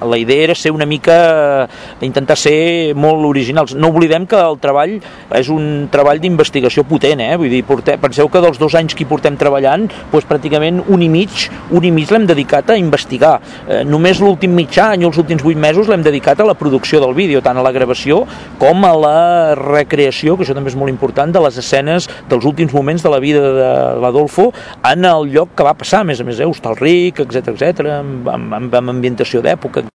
La idea era ser una mica, intentar ser molt originals. No oblidem que el treball és un treball d'investigació potent, Vull dir, penseu que dels 2 anys que hi portem treballant, doncs pràcticament un i mig l'hem dedicat a investigar. Només l'últim mig any o els últims 8 mesos l'hem dedicat a la producció del vídeo, tant a la gravació com a la recreació, que això també és molt important, de les escenes dels últims moments de la vida de l'Adolfo en el lloc que va passar, a més, Hostalric, etc, amb ambientació d'època.